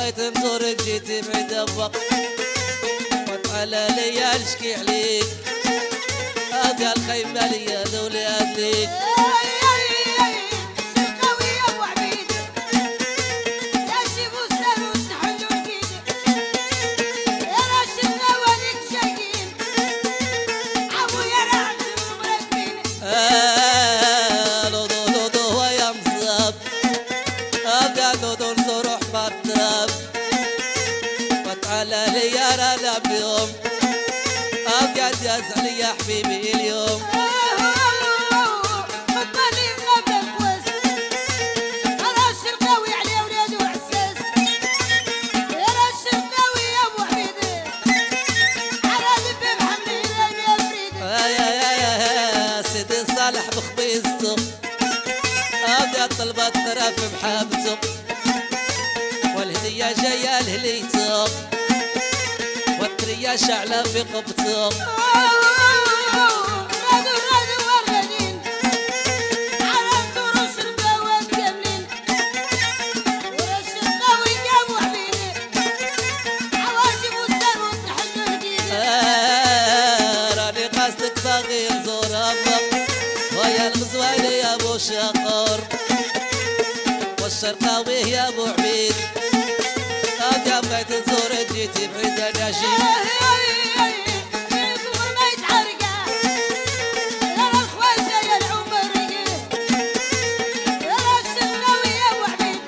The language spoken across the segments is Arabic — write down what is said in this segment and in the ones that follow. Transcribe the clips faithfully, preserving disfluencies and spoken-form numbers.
بغيت نزورك جيتي بعيد الوقت وتعالى ليا نشكي عليك هذا الخيمة ليا الأولاد ليك وتعالى ليا انا بيوم ابيض يزعل يا حبيبي اليوم بطلي قبل الكوس انا الشرقاوي على اولاد وعساس انا الشرقاوي يا ابو حميد على ذب محمد يا فريد يا يا يا سيدي صالح بخبيزته ابيض طلبت طرف بحبته والهدية جاية لهليته والترية شعلة في قبته رادو رادو ورغنين على الدور الشرقاوي كاملين والشرقاوي يا ابو حبيبي عواجب والسر وتحل الجيل راني قصدك باغي نزور أبك ويا الغزواني يا ابو شقر والشرقاوي يا ابو عبيد يا بغيت نزورك جيتي بعيد انا جيت القمر ما يتحرقه يا الخواجه يا العمر يا الشرقاوي يا ابو عبيد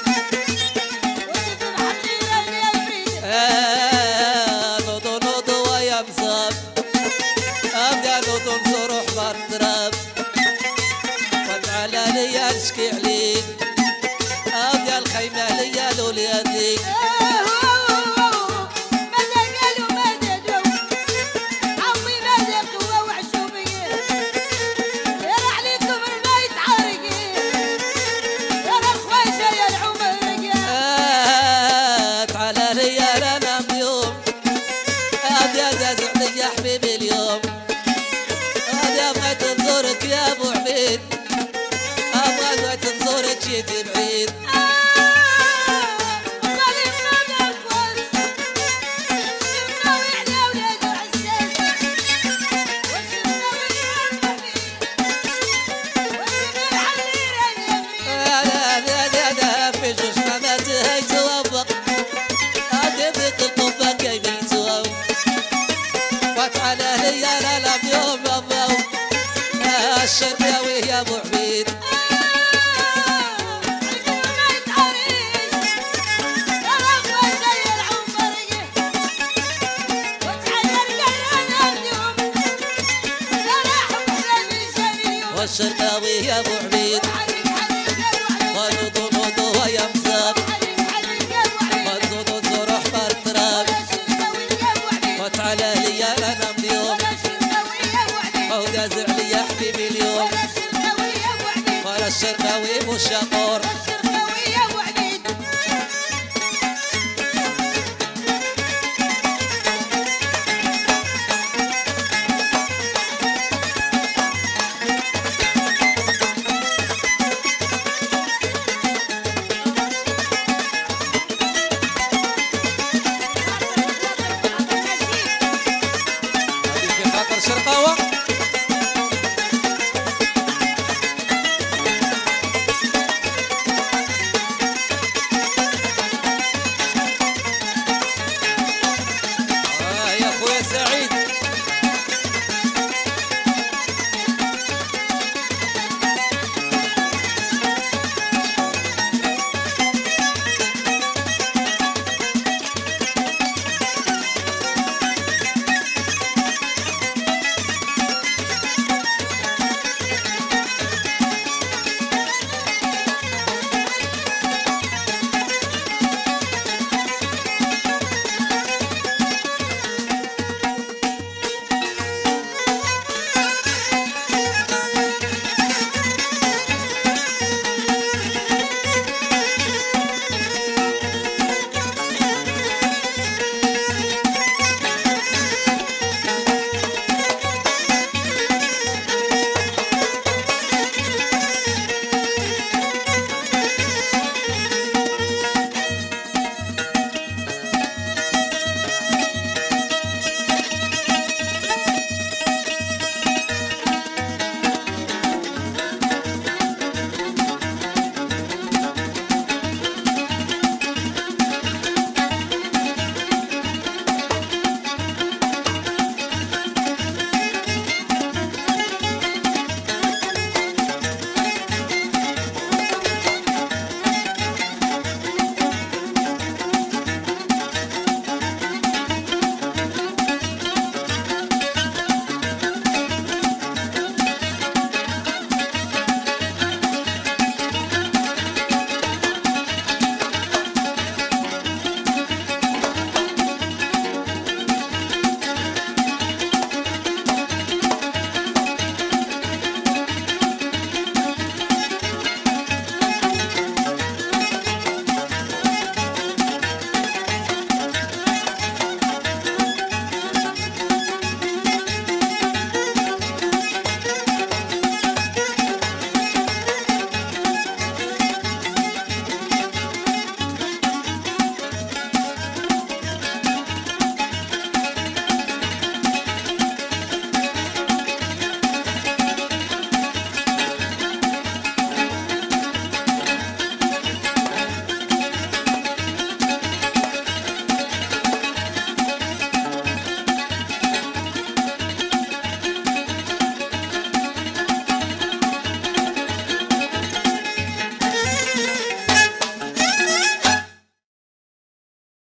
وجد محمد يا فريد نوضو نوضو ويا مصاب ابدا نوضو نزور حمار التراب وتعالى ليا نشكي عليك ابدا الخيمه ليا الولاد ليك يا حبيبي اليوم هذا بغيت نزورك يا ابو عبيد ابغى بغيت نزورك جيتي بعيد في جوج حمات هيتو ابق هذا ذيك القبه كيبيتو وتعالى ليا لا بيوم ابو الشرقاوي يا ابو عبيد القمر ما يتعريش يا الخواجه يا العمر وتعالى القران اليوم يا راح بحلال اليوم والشرقاوي يا ابو عبيد ونوضو نوضو ويا مصاب ونزودو نزور حمار التراب وتعالى ليا انا اليوم ولا زعلي يا حبيبي اليوم ولا الشرقاوي مشاق